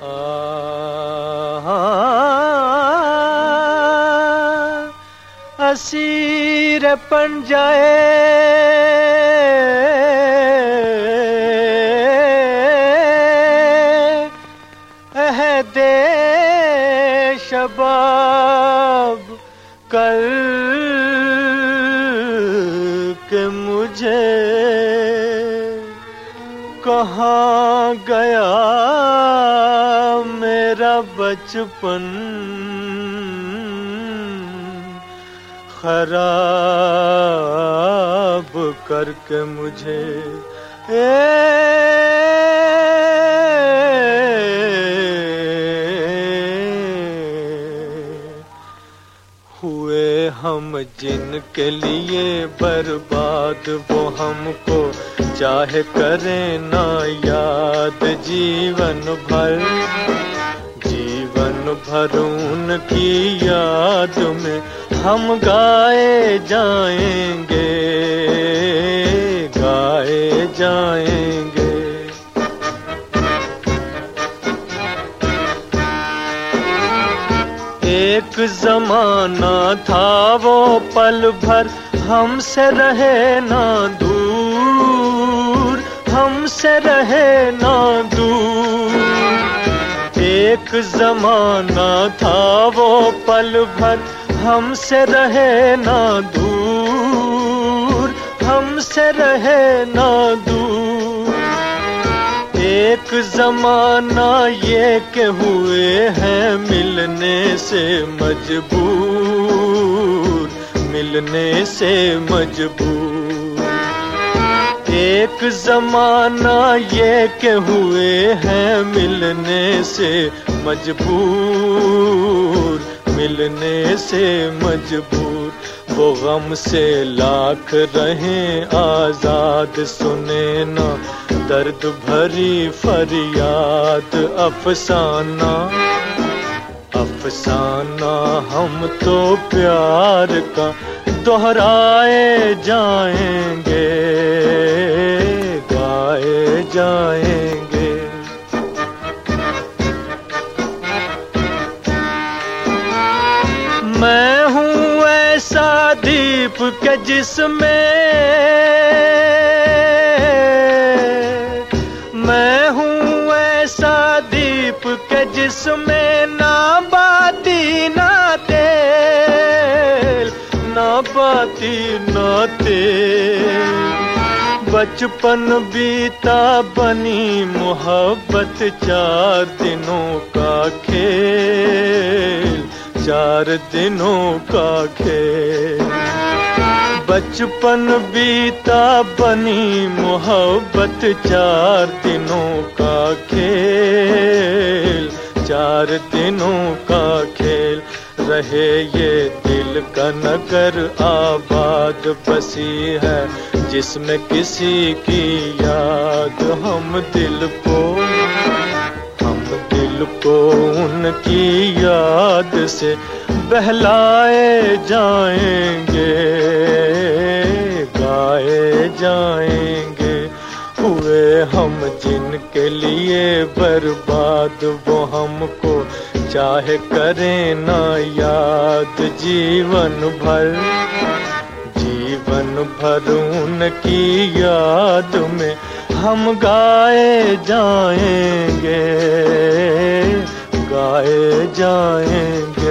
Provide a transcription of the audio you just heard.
Asir पंजाए अहदे शबाब कर के मुझे कहाँ गया मेरा बचपन खराब करके मुझे हुए हम जिनके लिए बर्बाद वो हमको चाहे करें ना याद जीवन भर उनकी याद में हम गाए जाएंगे गाए जाएंगे। एक जमाना था वो पल भर हमसे रहे ना दूर हमसे रहे ना दूर। एक जमाना था वो पल भर हमसे रहे ना दूर हमसे रहे ना दूर। एक जमाना ये के हुए हैं मिलने से मजबूर मिलने से मजबूर। एक जमाना ये के हुए हैं मिलने से मजबूर मिलने से मजबूर। वो गम से लाख रहें आजाद सुने ना दर्द भरी फरियाद। अफसाना अफसाना हम तो प्यार का दोहराए जाएंगे गाए जाएंगे। मैं हूँ ऐसा दीप के जिसमें मैं हूँ ऐसा दीप के जिसमें ना बाती ना तेल ना बाती ना तेल। बचपन बीता बनी मोहब्बत 4 दिनों का खेल 4 दिनों का खेल। बचपन बीता बनी मोहब्बत 4 दिनों का खेल 4 दिनों का खेल। रहे ये दिल का नगर आबाद बसी है जिसमें किसी की याद। हम दिल को उनकी याद से बहलाए जाएंगे गाए जाएंगे। हुए हम जिनके लिए बर्बाद वो हमको चाहे करें ना याद जीवन भर उनकी याद में हम गाए जाएंगे गाए जाएंगे।